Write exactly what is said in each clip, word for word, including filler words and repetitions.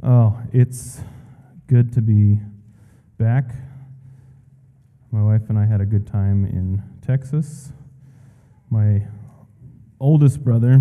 Oh, it's good to be back. My wife and I had a good time in Texas. My oldest brother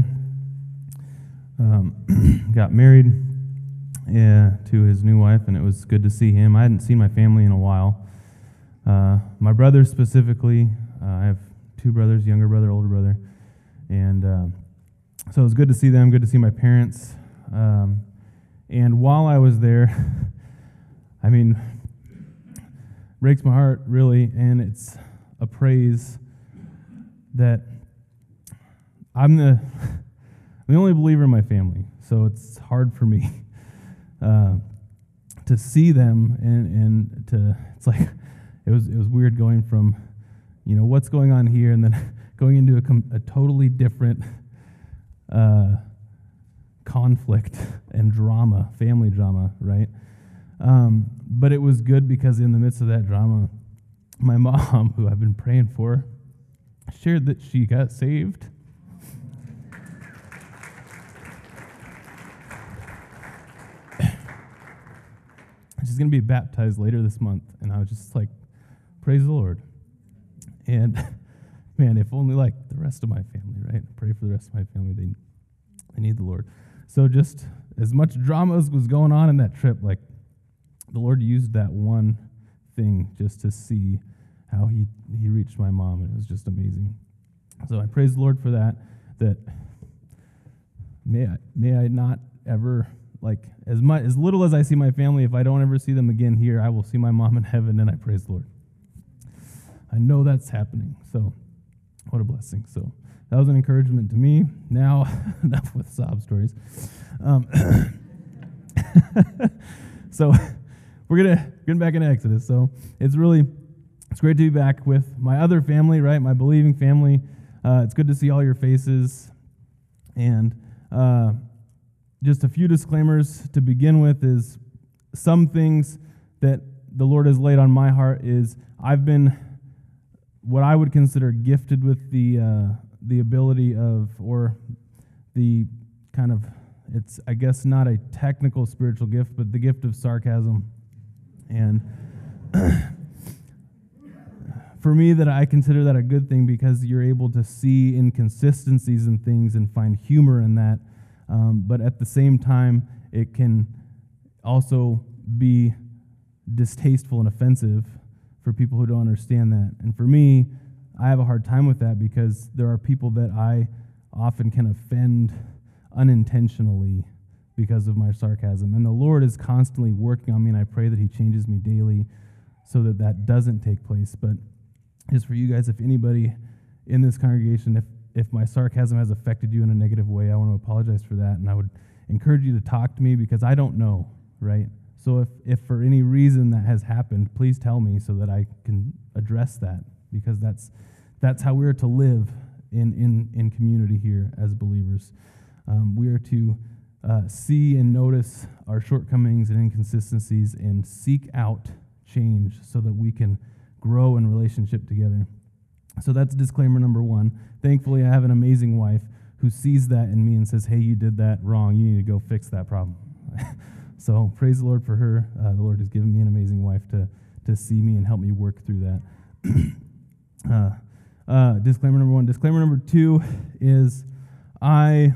um, got married yeah, to his new wife, and it was good to see him. I hadn't seen my family in a while. Uh, my brother specifically, uh, I have two brothers, younger brother, older brother, and uh, so it was good to see them, good to see my parents. Um, and while I was there, I mean, breaks my heart, really, and it's a praise that I'm the, the only believer in my family, so it's hard for me uh, to see them, and, and to, it's like, it was it was weird going from, you know, what's going on here, and then going into a, com- a totally different uh, conflict and drama, family drama, right? Um, but it was good because in the midst of that drama, my mom, who I've been praying for, shared that she got saved. She's going to be baptized later this month, and I was just like, praise the Lord. And man, if only like the rest of my family, right? Pray for the rest of my family. They, they need the Lord. So just as much drama as was going on in that trip, like the Lord used that one thing just to see how he, he reached my mom, and it was just amazing. So I praise the Lord for that, that may I, may I not ever, like as much, as little as I see my family, if I don't ever see them again here, I will see my mom in heaven, and I praise the Lord. I know that's happening, so what a blessing. So that was an encouragement to me. Now, enough with sob stories. Um, so we're gonna get back into Exodus. So it's really, it's great to be back with my other family, right? My believing family. Uh, it's good to see all your faces. And uh, just a few disclaimers to begin with is some things that the Lord has laid on my heart is I've been what I would consider gifted with the uh, the ability of, or the kind of, it's I guess not a technical spiritual gift, but the gift of sarcasm. And for me, that I consider that a good thing because you're able to see inconsistencies in things and find humor in that. Um, but at the same time, it can also be distasteful and offensive for people who don't understand that. And for me, I have a hard time with that because there are people that I often can offend unintentionally because of my sarcasm. And the Lord is constantly working on me, and I pray that He changes me daily so that that doesn't take place. But just for you guys, if anybody in this congregation, if, if my sarcasm has affected you in a negative way, I want to apologize for that, and I would encourage you to talk to me because I don't know, right? So if, if for any reason that has happened, please tell me so that I can address that, because that's that's how we're to live in, in, in community here as believers. Um, we are to uh, see and notice our shortcomings and inconsistencies and seek out change so that we can grow in relationship together. So that's disclaimer number one. Thankfully, I have an amazing wife who sees that in me and says, hey, you did that wrong. You need to go fix that problem. So praise the Lord for her. Uh, the Lord has given me an amazing wife to to see me and help me work through that. uh, uh, disclaimer number one. Disclaimer number two is I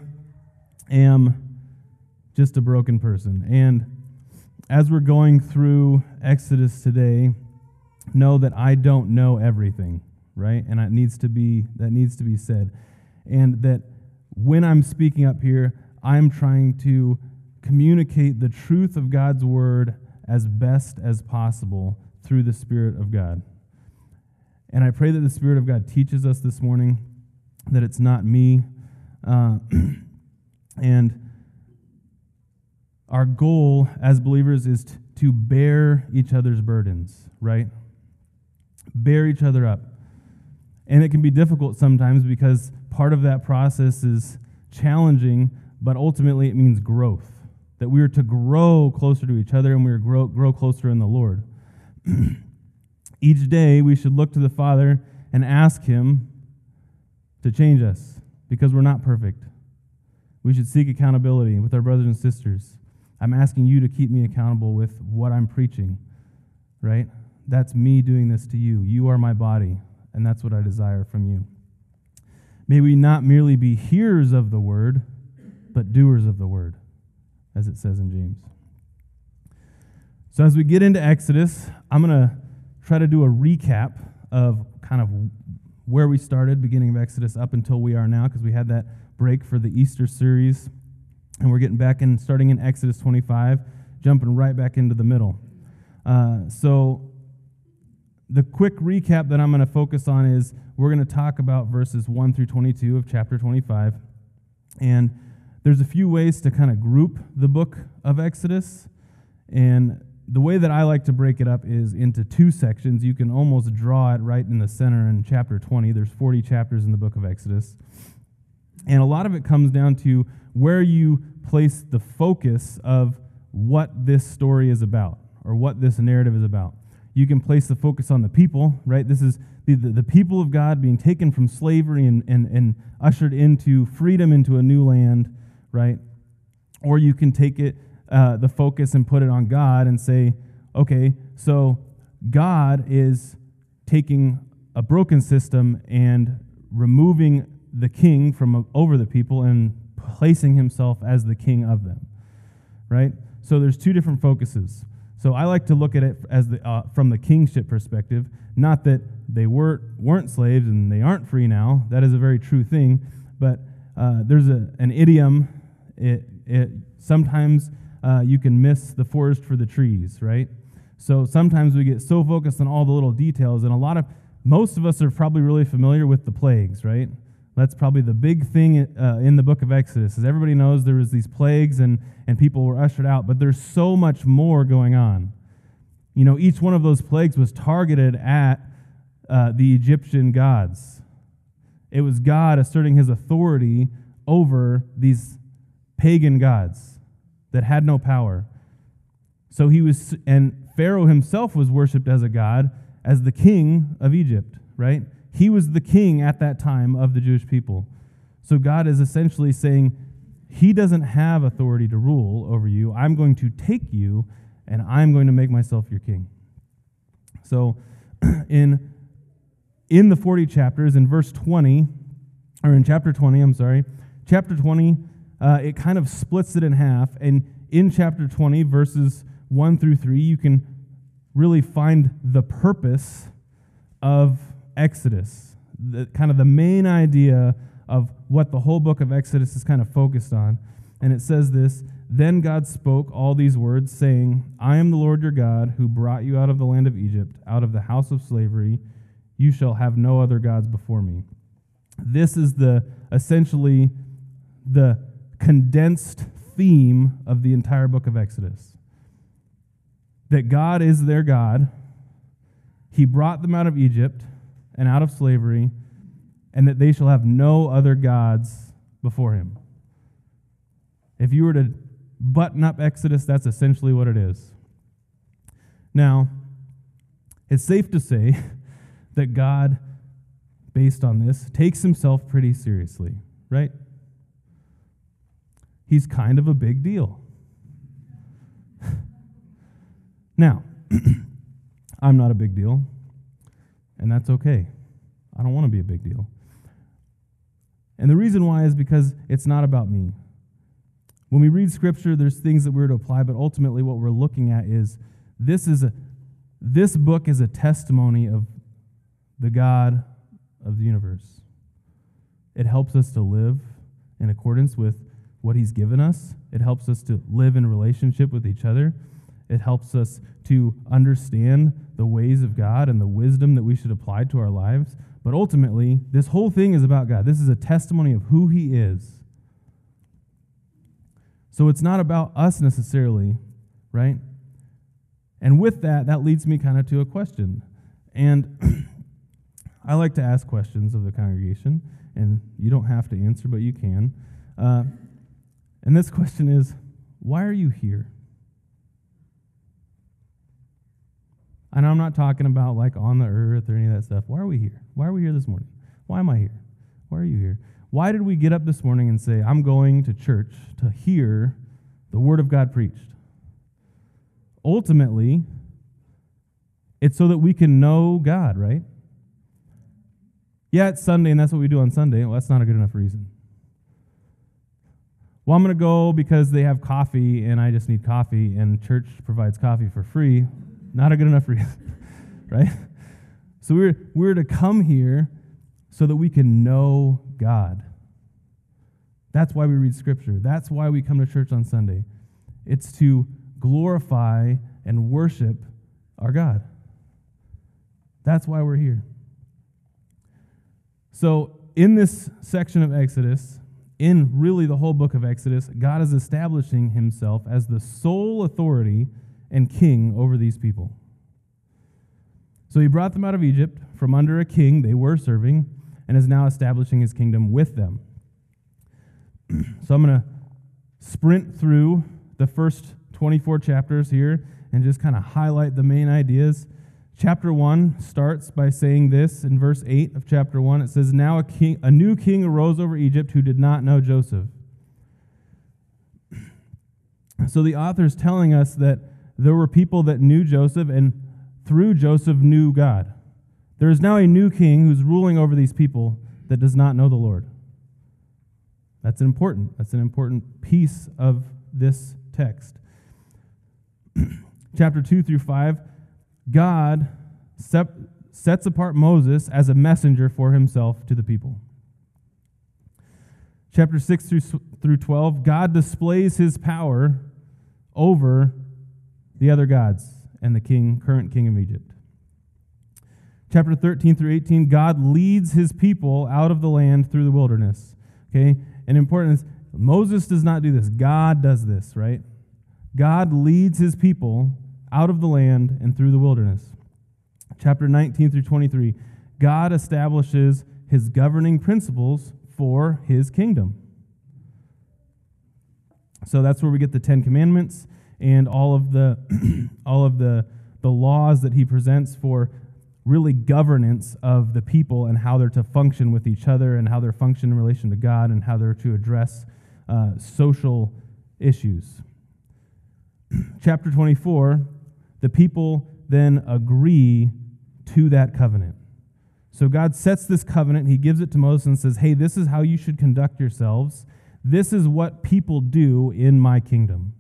am just a broken person. And as we're going through Exodus today, know that I don't know everything, right? And it needs to be that needs to be said. And that when I'm speaking up here, I'm trying to communicate the truth of God's word as best as possible through the Spirit of God. And I pray that the Spirit of God teaches us this morning, that it's not me. Uh, and our goal as believers is t- to bear each other's burdens, right? Bear each other up. And it can be difficult sometimes because part of that process is challenging, but ultimately it means growth. That we are to grow closer to each other, and we are grow grow closer in the Lord. Each day we should look to the Father and ask Him to change us because we're not perfect. We should seek accountability with our brothers and sisters. I'm asking you to keep me accountable with what I'm preaching, right? That's me doing this to you. You are my body, and that's what I desire from you. May we not merely be hearers of the word, but doers of the word, as it says in James. So as we get into Exodus, I'm going to try to do a recap of kind of where we started, beginning of Exodus, up until we are now, because we had that break for the Easter series, and we're getting back in, starting in Exodus twenty-five, jumping right back into the middle. Uh, so the quick recap that I'm going to focus on is we're going to talk about verses one through twenty-two of chapter twenty-five, and there's a few ways to kind of group the book of Exodus, and the way that I like to break it up is into two sections. You can almost draw it right in the center in chapter twenty. There's forty chapters in the book of Exodus. And a lot of it comes down to where you place the focus of what this story is about, or what this narrative is about. You can place the focus on the people, right? This is the, the, the people of God being taken from slavery and, and, and ushered into freedom, into a new land, right? Or you can take it Uh, the focus and put it on God and say, okay, so God is taking a broken system and removing the king from over the people and placing himself as the king of them, right? So there's two different focuses. So I like to look at it as the uh, from the kingship perspective, not that they weren't weren't slaves and they aren't free now. That is a very true thing, but uh, there's a an idiom. It it sometimes. Uh, you can miss the forest for the trees, right? So sometimes we get so focused on all the little details, and a lot of, most of us are probably really familiar with the plagues, right? That's probably the big thing uh, in the book of Exodus, is everybody knows there was these plagues and, and people were ushered out, but there's so much more going on. You know, each one of those plagues was targeted at uh, the Egyptian gods. It was God asserting his authority over these pagan gods that had no power. So he was, and Pharaoh himself was worshipped as a god, as the king of Egypt, right? He was the king at that time of the Jewish people. So God is essentially saying, he doesn't have authority to rule over you. I'm going to take you, and I'm going to make myself your king. So in, in the forty chapters, in verse twenty, or in chapter twenty, I'm sorry, chapter twenty, Uh, it kind of splits it in half, and in chapter twenty, verses one through three, you can really find the purpose of Exodus, the, kind of the main idea of what the whole book of Exodus is kind of focused on. And it says this, "Then God spoke all these words, saying, I am the Lord your God, who brought you out of the land of Egypt, out of the house of slavery. You shall have no other gods before me." This is the essentially the condensed theme of the entire book of Exodus. That God is their God. He brought them out of Egypt and out of slavery, and that they shall have no other gods before him. If you were to button up Exodus, that's essentially what it is. Now, it's safe to say that God, based on this, takes himself pretty seriously, right? He's kind of a big deal. Now, I'm not a big deal, and that's okay. I don't want to be a big deal. And the reason why is because it's not about me. When we read Scripture, there's things that we're to apply, but ultimately what we're looking at is this is a this book is a testimony of the God of the universe. It helps us to live in accordance with what he's given us. It helps us to live in relationship with each other. It helps us to understand the ways of God and the wisdom that we should apply to our lives. But ultimately, this whole thing is about God. This is a testimony of who he is. So it's not about us necessarily, right? And with that, that leads me kind of to a question. And I like to ask questions of the congregation, and you don't have to answer, but you can. Uh, And this question is, why are you here? And I'm not talking about like on the earth or any of that stuff. Why are we here? Why are we here this morning? Why am I here? Why are you here? Why did we get up this morning and say, I'm going to church to hear The Word of God preached. Ultimately, it's so that we can know God, right? Yeah, it's Sunday, and that's what we do on Sunday. Well, that's not a good enough reason. Well, I'm going to go because they have coffee, and I just need coffee, and church provides coffee for free. Not a good enough reason, right? So we're, we're to come here so that we can know God. That's why we read Scripture. That's why we come to church on Sunday. It's to glorify and worship our God. That's why we're here. So in this section of Exodus, in really the whole book of Exodus, God is establishing himself as the sole authority and king over these people. So he brought them out of Egypt from under a king they were serving and is now establishing his kingdom with them. So I'm going to sprint through the first twenty-four chapters here and just kind of highlight the main ideas. Chapter one starts by saying this in verse eight of chapter one. It says, "Now a king, a new king arose over Egypt who did not know Joseph." So the author is telling us that there were people that knew Joseph and through Joseph knew God. There is now a new king who's ruling over these people that does not know the Lord. That's important. That's an important piece of this text. Chapter two through five, God sep- sets apart Moses as a messenger for himself to the people. Chapter six through, through twelve, God displays his power over the other gods and the king, current king of Egypt. Chapter thirteen through eighteen, God leads his people out of the land through the wilderness. Okay? And important is, Moses does not do this. God does this, right? God leads his people out of the land and through the wilderness. Chapter nineteen through twenty-three, God establishes his governing principles for his kingdom. So that's where we get the Ten Commandments and all of the all of the, the laws that he presents for really governance of the people and how they're to function with each other and how they're function in relation to God and how they're to address uh, social issues. Chapter twenty-four, the people then agree to that covenant. So God sets this covenant, he gives it to Moses and says, hey, this is how you should conduct yourselves. This is what people do in my kingdom.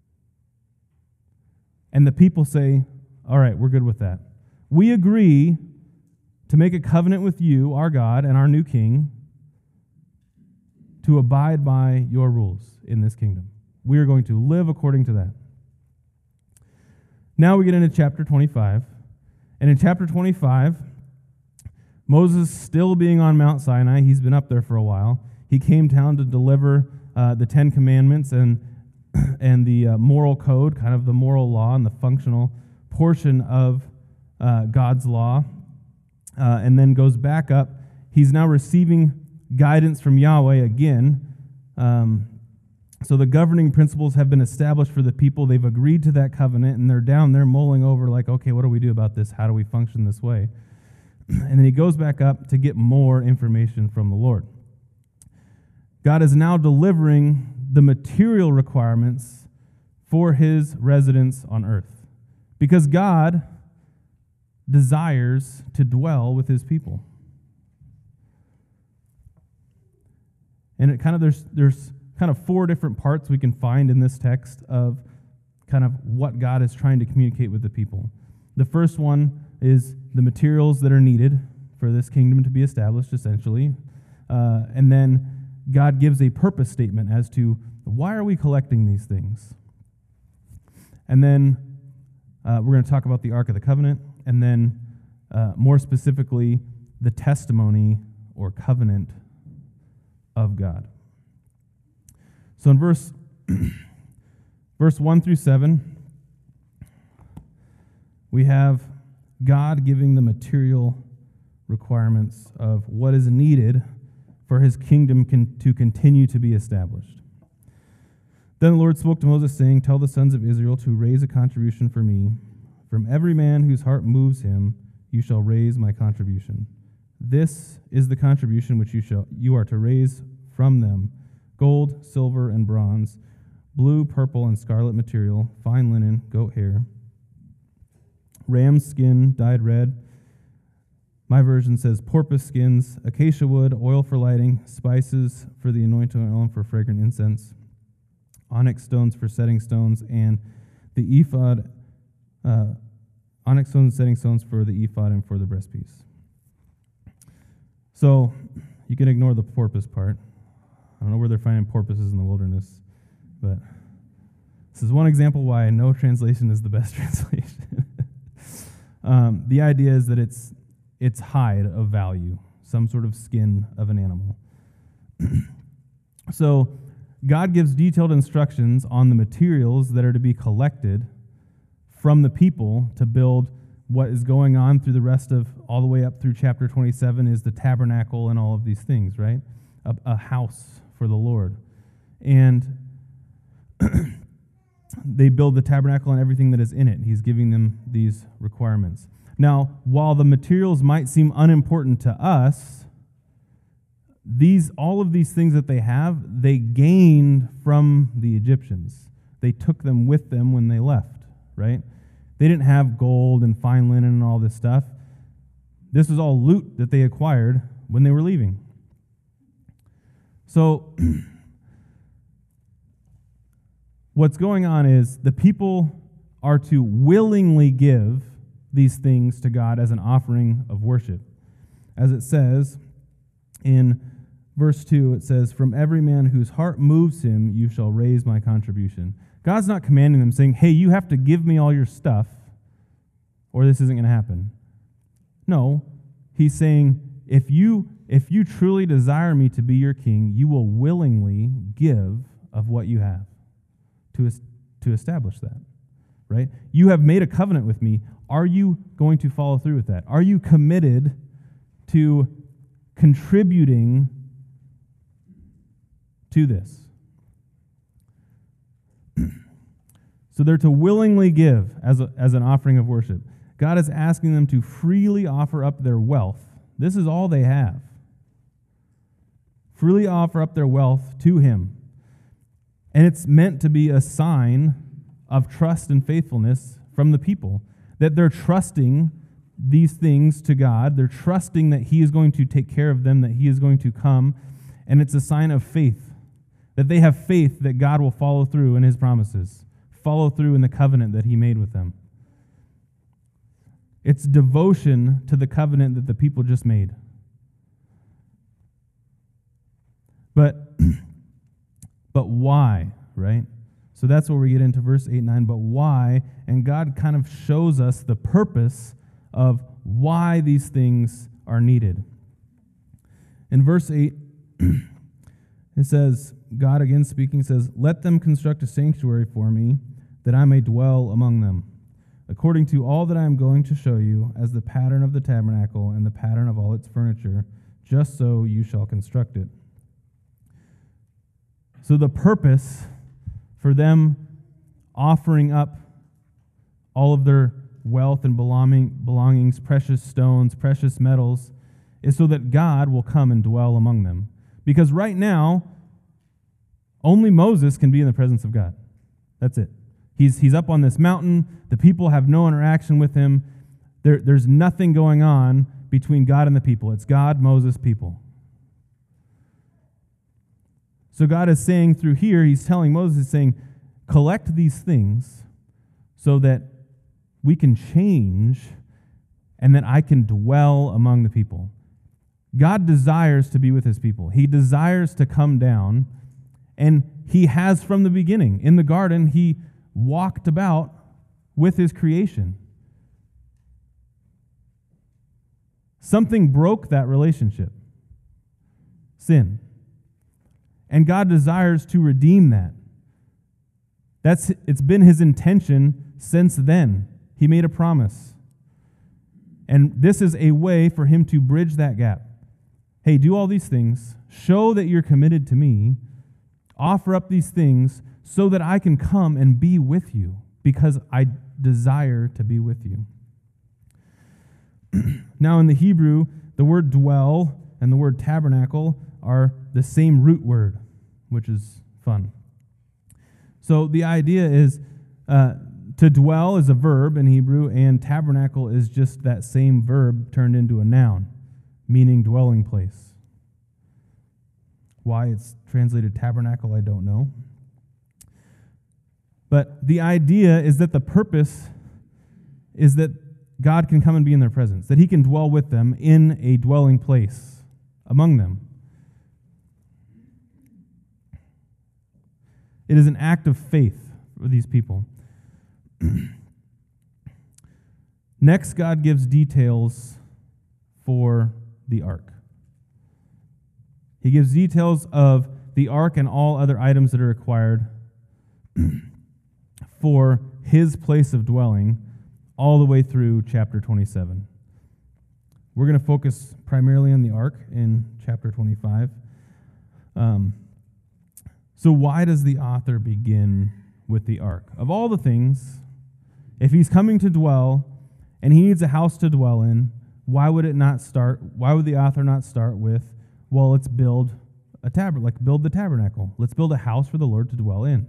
And the people say, all right, we're good with that. We agree to make a covenant with you, our God, and our new king, to abide by your rules in this kingdom. We are going to live according to that. Now we get into chapter twenty-five. And in chapter twenty-five, Moses still being on Mount Sinai, he's been up there for a while. He came down to deliver uh, the Ten Commandments and, and the uh, moral code, kind of the moral law and the functional portion of uh, God's law, uh, and then goes back up. He's now receiving guidance from Yahweh again. Um, so the governing principles have been established for the people. They've agreed to that covenant, and they're down there mulling over like, okay, what do we do about this? How do we function this way? And then he goes back up to get more information from the Lord. God is now delivering the material requirements for his residence on earth. Because God desires to dwell with his people. And it kind of there's there's kind of four different parts we can find in this text of kind of what God is trying to communicate with the people. The first one is the materials that are needed for this kingdom to be established, essentially. Uh, and then God gives a purpose statement as to why are we collecting these things. And then uh, we're going to talk about the Ark of the Covenant, and then uh, more specifically, the testimony or covenant of God. So in verse verse one through seven, we have God giving the material requirements of what is needed for his kingdom con- to continue to be established. Then the Lord spoke to Moses, saying, tell the sons of Israel to raise a contribution for me. From every man whose heart moves him, you shall raise my contribution. This is the contribution which you shall you are to raise from them: gold, silver, and bronze, blue, purple, and scarlet material, fine linen, goat hair, ram's skin dyed red. My version says porpoise skins, acacia wood, oil for lighting, spices for the anointing oil and for fragrant incense, onyx stones for setting stones, and the ephod, uh, onyx stones and setting stones for the ephod and for the breastpiece. So you can ignore the porpoise part. I don't know where they're finding porpoises in the wilderness, but this is one example why no translation is the best translation. um, the idea is that it's it's hide of value, some sort of skin of an animal. So God gives detailed instructions on the materials that are to be collected from the people to build what is going on through the rest of, all the way up through chapter twenty-seven is the tabernacle and all of these things, right? A, a house for the Lord. And they build the tabernacle and everything that is in it. He's giving them these requirements. Now, while the materials might seem unimportant to us, these all of these things that they have, they gained from the Egyptians. They took them with them when they left, right? They didn't have gold and fine linen and all this stuff. This was all loot that they acquired when they were leaving. So what's going on is the people are to willingly give these things to God as an offering of worship. As it says in verse two, it says, "From every man whose heart moves him, you shall raise my contribution." God's not commanding them, saying, hey, you have to give me all your stuff, or this isn't going to happen. No, he's saying, if you if you truly desire me to be your king, you will willingly give of what you have to, to establish that, right? You have made a covenant with me. Are you going to follow through with that? Are you committed to contributing to this? So they're to willingly give as, a, as an offering of worship. God is asking them to freely offer up their wealth. This is all they have. Freely offer up their wealth to Him. And it's meant to be a sign of trust and faithfulness from the people, that they're trusting these things to God. They're trusting that He is going to take care of them, that He is going to come. And it's a sign of faith, that they have faith that God will follow through in His promises, follow through in the covenant that He made with them. It's devotion to the covenant that the people just made. But, but why, right? So that's where we get into verse eight and nine, but why? And God kind of shows us the purpose of why these things are needed. In verse eight, it says, God again speaking says, "Let them construct a sanctuary for me, that I may dwell among them, according to all that I am going to show you, as the pattern of the tabernacle and the pattern of all its furniture, just so you shall construct it." So the purpose for them offering up all of their wealth and belonging, belongings, precious stones, precious metals, is so that God will come and dwell among them. Because right now, only Moses can be in the presence of God. That's it. He's, he's up on this mountain. The people have no interaction with him. There, there's nothing going on between God and the people. It's God, Moses, people. So God is saying through here, He's telling Moses, He's saying, collect these things so that we can change and that I can dwell among the people. God desires to be with His people. He desires to come down, and He has from the beginning. In the garden, He walked about with His creation. Something broke that relationship. Sin. And God desires to redeem that. That's it's been His intention since then. He made a promise. And this is a way for Him to bridge that gap. Hey, do all these things. Show that you're committed to me. Offer up these things so that I can come and be with you, because I desire to be with you. Now in the Hebrew, the word dwell and the word tabernacle are the same root word, which is fun. So the idea is uh, to dwell is a verb in Hebrew, and tabernacle is just that same verb turned into a noun, meaning dwelling place. Why it's translated tabernacle, I don't know. But the idea is that the purpose is that God can come and be in their presence, that he can dwell with them in a dwelling place among them. It is an act of faith for these people. Next, God gives details for the ark. He gives details of the ark and all other items that are required for his place of dwelling all the way through chapter twenty-seven. We're going to focus primarily on the ark in chapter twenty-five. Um, so why does the author begin with the ark? Of all the things, if he's coming to dwell and he needs a house to dwell in, why would it not start, why would the author not start with, well, let's build a tabernacle, like build the tabernacle. Let's build a house for the Lord to dwell in.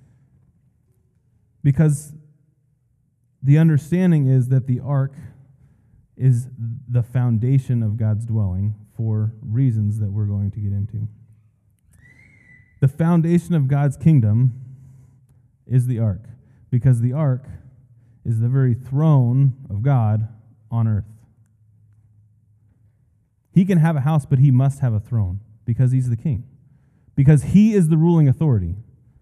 Because the understanding is that the ark is the foundation of God's dwelling for reasons that we're going to get into. The foundation of God's kingdom is the ark, because the ark is the very throne of God on earth. He can have a house, but he must have a throne because he's the king, because he is the ruling authority.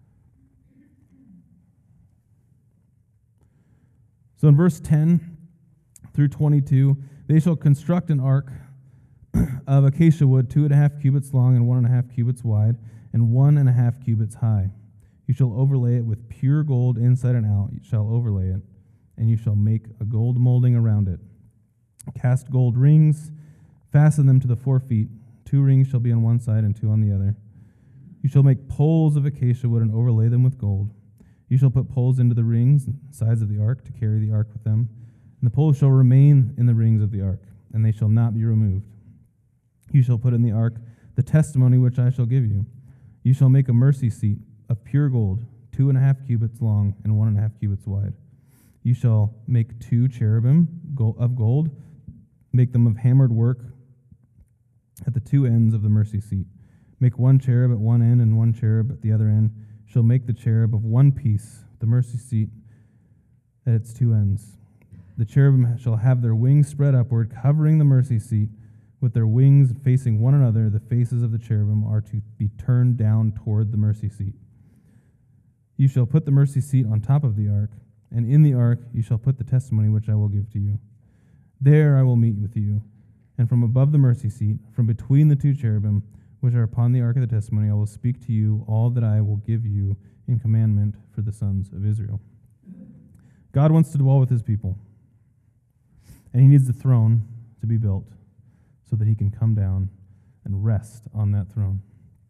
So in verse ten through twenty-two, they shall construct an ark of acacia wood, two and a half cubits long and one and a half cubits wide, and one and a half cubits high. You shall overlay it with pure gold inside and out. You shall overlay it, and you shall make a gold molding around it. Cast gold rings, fasten them to the four feet. Two rings shall be on one side and two on the other. You shall make poles of acacia wood and overlay them with gold. You shall put poles into the rings and sides of the ark to carry the ark with them. And the poles shall remain in the rings of the ark, and they shall not be removed. You shall put in the ark the testimony which I shall give you. You shall make a mercy seat of pure gold, two and a half cubits long and one and a half cubits wide. You shall make two cherubim of gold, make them of hammered work at the two ends of the mercy seat. Make one cherub at one end and one cherub at the other end. Shall make the cherub of one piece, the mercy seat at its two ends. The cherubim shall have their wings spread upward, covering the mercy seat. With their wings facing one another, the faces of the cherubim are to be turned down toward the mercy seat. You shall put the mercy seat on top of the ark, and in the ark you shall put the testimony which I will give to you. There I will meet with you, and from above the mercy seat, from between the two cherubim, which are upon the ark of the testimony, I will speak to you all that I will give you in commandment for the sons of Israel. God wants to dwell with his people, and he needs the throne to be built so that he can come down and rest on that throne.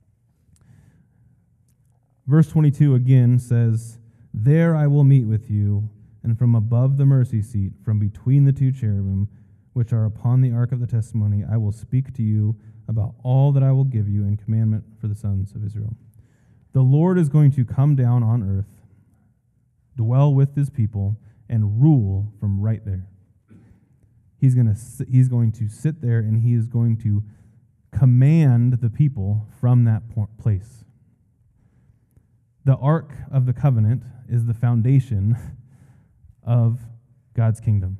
Verse twenty-two again says, There I will meet with you, and from above the mercy seat, from between the two cherubim, which are upon the ark of the testimony, I will speak to you about all that I will give you in commandment for the sons of Israel. The Lord is going to come down on earth, dwell with his people, and rule from right there. He's going to he's going to sit there, and he is going to command the people from that place. The Ark of the Covenant is the foundation of God's kingdom.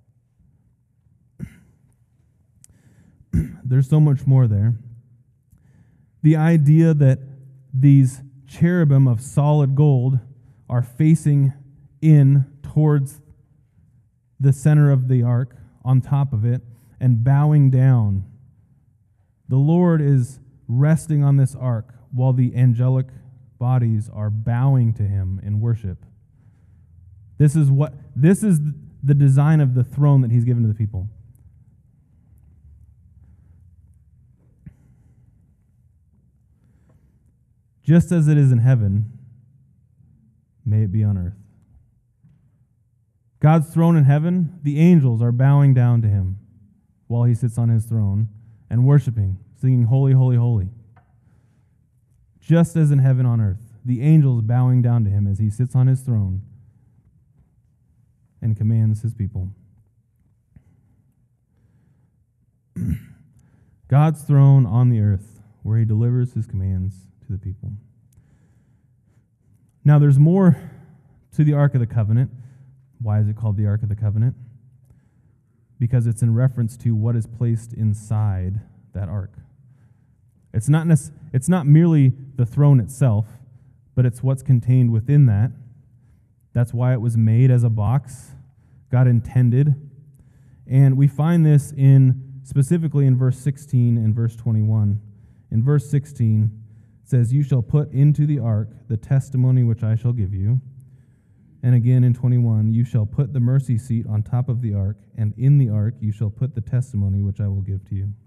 There's so much more there. The idea that these cherubim of solid gold are facing in towards the center of the ark, on top of it, and bowing down. The Lord is resting on this ark while the angelic bodies are bowing to him in worship. This is what this is the design of the throne that he's given to the people. Just as it is in heaven, may it be on earth. God's throne in heaven, the angels are bowing down to him while he sits on his throne and worshiping, singing, Holy, Holy, Holy. Just as in heaven on earth. the angels bowing down to him as he sits on his throne and commands his people. God's throne on the earth, where he delivers his commands to the people. Now, there's more to the Ark of the Covenant. Why is it called the Ark of the Covenant? Because it's in reference to what is placed inside that ark. It's not nec- it's not merely the throne itself, but it's what's contained within that. That's why it was made as a box. God intended. And we find this in specifically in verse sixteen and verse twenty-one. In verse sixteen, it says, "You shall put into the ark the testimony which I shall give you." And again in twenty-one, "You shall put the mercy seat on top of the ark, and in the ark you shall put the testimony which I will give to you."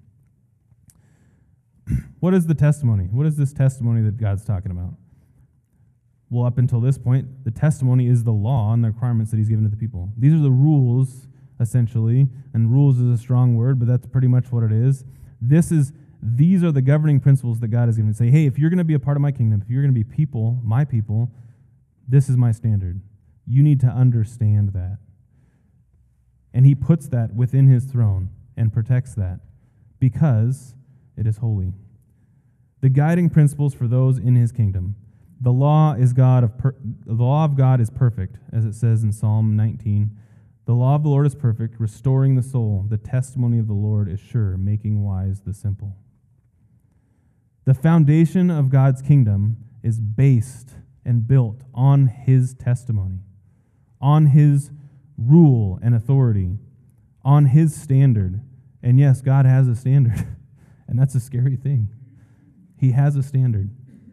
What is the testimony? What is this testimony that God's talking about? Well, up until this point, the testimony is the law and the requirements that he's given to the people. These are the rules, essentially, and rules is a strong word, but that's pretty much what it is. This is, these are the governing principles that God has given. Say, hey, if you're going to be a part of my kingdom, if you're going to be people, my people, this is my standard. You need to understand that. And he puts that within his throne and protects that because it is holy. The guiding principles for those in his kingdom. The law is God of per- the law of God is perfect, as it says in Psalm nineteen. The law of the Lord is perfect, restoring the soul. The testimony of the Lord is sure, making wise the simple. The foundation of God's kingdom is based and built on his testimony, on his rule and authority, on his standard. And yes, God has a standard, and that's a scary thing. He has a standard.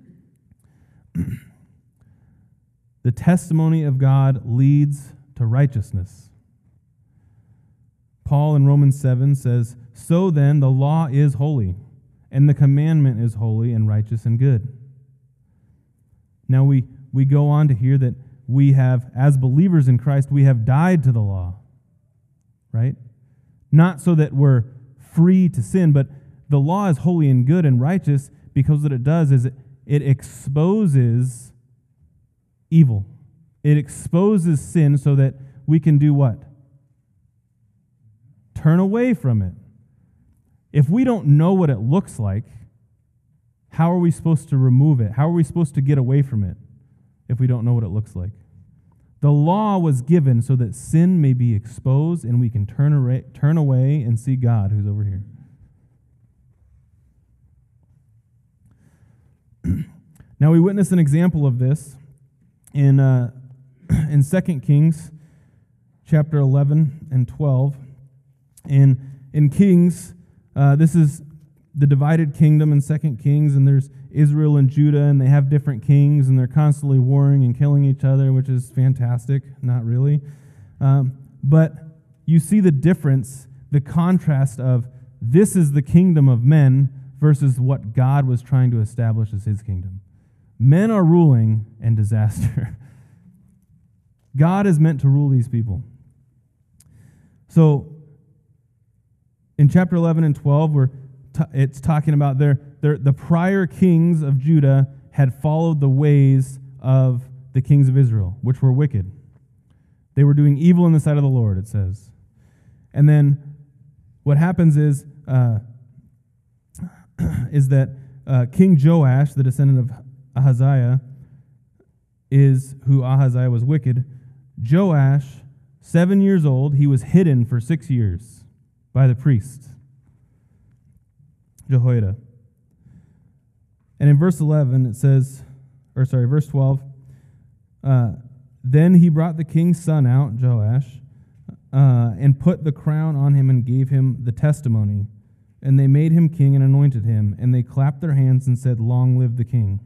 The testimony of God leads to righteousness. Paul in Romans seven says, "So then the law is holy, and the commandment is holy and righteous and good." Now we, we go on to hear that we have, as believers in Christ, we have died to the law, right? Not so that we're free to sin, but the law is holy and good and righteous because what it does is it, it exposes evil. It exposes sin so that we can do what? Turn away from it. If we don't know what it looks like, how are we supposed to remove it? How are we supposed to get away from it if we don't know what it looks like? The law was given so that sin may be exposed and we can turn away, turn away and see God who's over here. Now we witness an example of this in uh, in Second Kings chapter eleven and twelve. In in Kings, uh, this is the divided kingdom in Second Kings, and there's Israel and Judah, and they have different kings, and they're constantly warring and killing each other, which is fantastic. Not really. Um, but you see the difference, the contrast of this is the kingdom of men versus what God was trying to establish as his kingdom. Men are ruling and disaster. God is meant to rule these people. So, in chapter eleven and twelve, we're t- it's talking about their, their the prior kings of Judah had followed the ways of the kings of Israel, which were wicked. They were doing evil in the sight of the Lord, it says. And then what happens is, uh, is that uh, King Joash, the descendant of Ahaziah, is who Ahaziah was wicked. Joash, seven years old, he was hidden for six years by the priest, Jehoiada. And in verse eleven it says, or sorry, verse twelve, uh, then he brought the king's son out, Joash, uh, and put the crown on him and gave him the testimony. And they made him king and anointed him, and they clapped their hands and said, "Long live the king."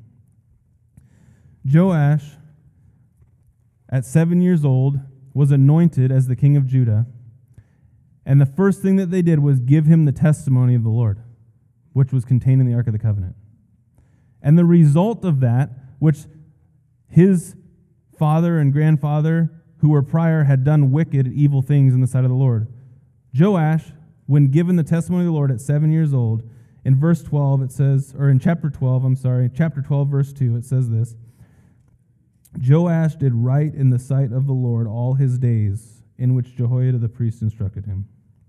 Joash, at seven years old, was anointed as the king of Judah. And the first thing that they did was give him the testimony of the Lord, which was contained in the Ark of the Covenant. And the result of that, which his father and grandfather, who were prior, had done wicked, evil things in the sight of the Lord. Joash, when given the testimony of the Lord at seven years old, in verse twelve it says, or in chapter twelve, I'm sorry, chapter twelve, verse two, it says this, Joash did right in the sight of the Lord all his days, in which Jehoiada the priest instructed him.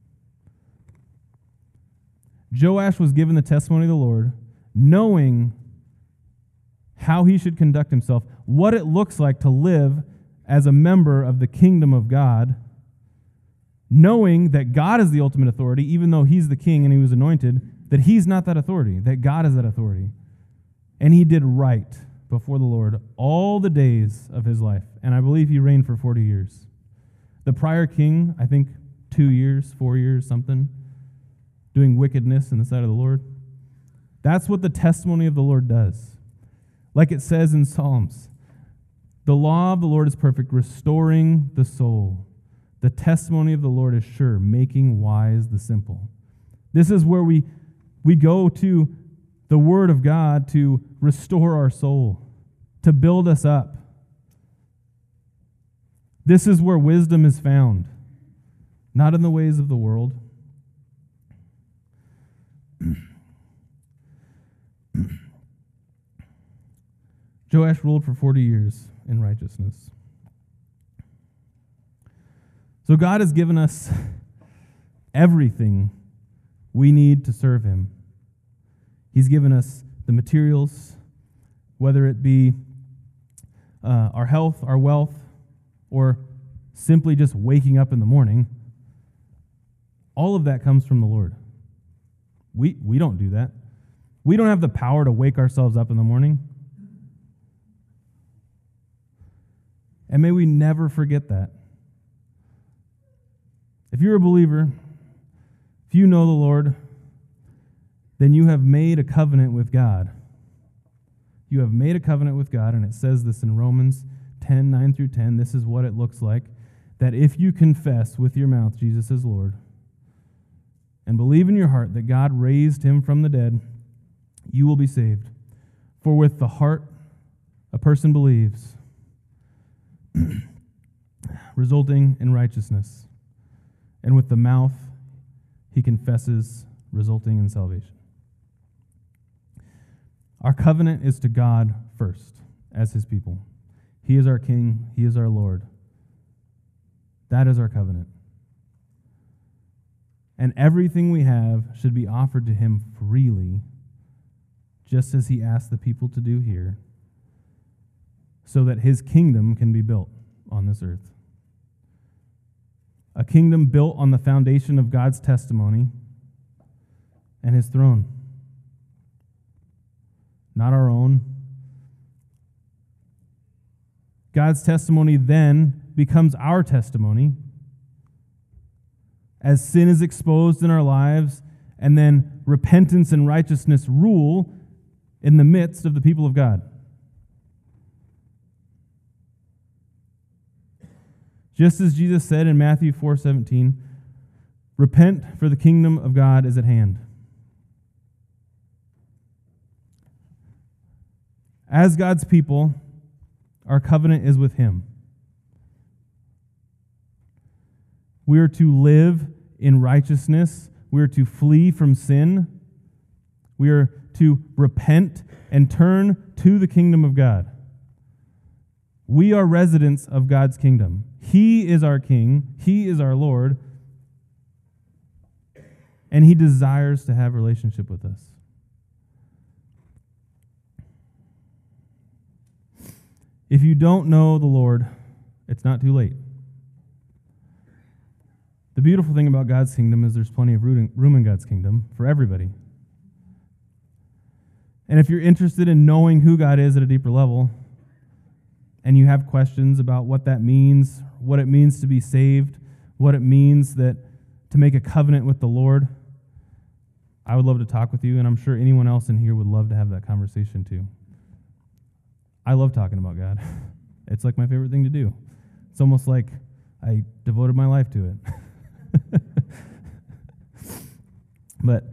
Joash was given the testimony of the Lord, knowing how he should conduct himself, what it looks like to live as a member of the kingdom of God, knowing that God is the ultimate authority, even though he's the king and he was anointed, that he's not that authority, that God is that authority. And he did right before the Lord all the days of his life. And I believe he reigned for forty years. The prior king, I think two years, four years, something, doing wickedness in the sight of the Lord. That's what the testimony of the Lord does. Like it says in Psalms, the law of the Lord is perfect, restoring the soul. The testimony of the Lord is sure, making wise the simple. This is where we, we go to the Word of God to restore our soul, to build us up. This is where wisdom is found, not in the ways of the world. Joash ruled for forty years in righteousness. So God has given us everything we need to serve him. He's given us the materials, whether it be uh, our health, our wealth, or simply just waking up in the morning. All of that comes from the Lord. We, we don't do that. We don't have the power to wake ourselves up in the morning. And may we never forget that. If you're a believer, if you know the Lord, then you have made a covenant with God. You have made a covenant with God, and it says this in Romans ten, nine through ten. This is what it looks like, that if you confess with your mouth Jesus is Lord, and believe in your heart that God raised him from the dead, you will be saved. For with the heart a person believes, resulting in righteousness, and with the mouth he confesses, resulting in salvation. Our covenant is to God first, as his people. He is our King. He is our Lord. That is our covenant. And everything we have should be offered to him freely, just as he asked the people to do here, so that his kingdom can be built on this earth. A kingdom built on the foundation of God's testimony and his throne. Not our own. God's testimony then becomes our testimony as sin is exposed in our lives, and then repentance and righteousness rule in the midst of the people of God. Just as Jesus said in Matthew four seventeen, repent, for the kingdom of God is at hand. As God's people, our covenant is with him. We are to live in righteousness. We are to flee from sin. We are to repent and turn to the kingdom of God. We are residents of God's kingdom. He is our King. He is our Lord. And he desires to have a relationship with us. If you don't know the Lord, it's not too late. The beautiful thing about God's kingdom is there's plenty of room in God's kingdom for everybody. And if you're interested in knowing who God is at a deeper level, and you have questions about what that means, what it means to be saved, what it means that to make a covenant with the Lord, I would love to talk with you, and I'm sure anyone else in here would love to have that conversation too. I love talking about God. It's like my favorite thing to do. It's almost like I devoted my life to it. But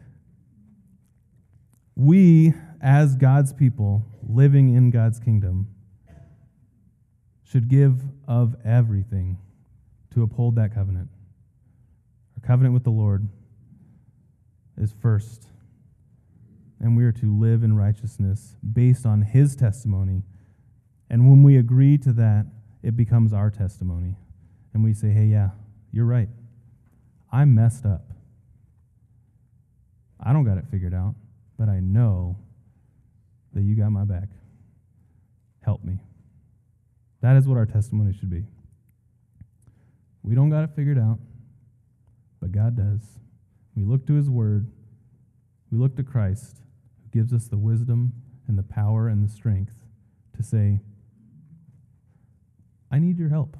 we, as God's people, living in God's kingdom, should give of everything to uphold that covenant. Our covenant with the Lord is first, and we are to live in righteousness based on his testimony And when we agree to that, it becomes our testimony. And we say, hey, yeah, you're right. I'm messed up. I don't got it figured out, but I know that you got my back. Help me. That is what our testimony should be. We don't got it figured out, but God does. We look to his word. We look to Christ, who gives us the wisdom and the power and the strength to say, I need your help.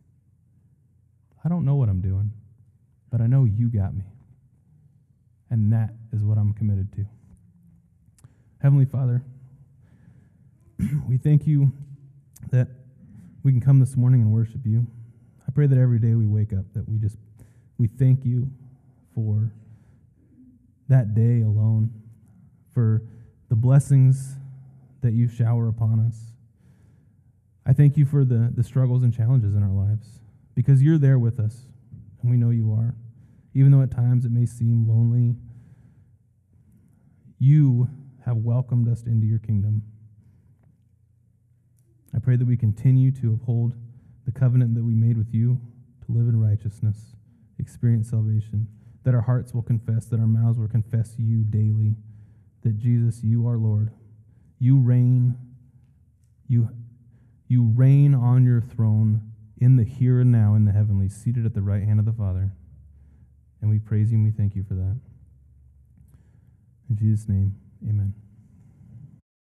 I don't know what I'm doing, but I know you got me. And that is what I'm committed to. Heavenly Father, we thank you that we can come this morning and worship you. I pray that every day we wake up, that we just, we thank you for that day alone, for the blessings that you shower upon us. I thank you for the, the struggles and challenges in our lives, because you're there with us, and we know you are. Even though at times it may seem lonely, you have welcomed us into your kingdom. I pray that we continue to uphold the covenant that we made with you, to live in righteousness, experience salvation, that our hearts will confess, that our mouths will confess you daily, that Jesus, you are Lord. You reign, you, you reign on your throne in the here and now in the heavenlies, seated at the right hand of the Father. And we praise you and we thank you for that. In Jesus' name, amen.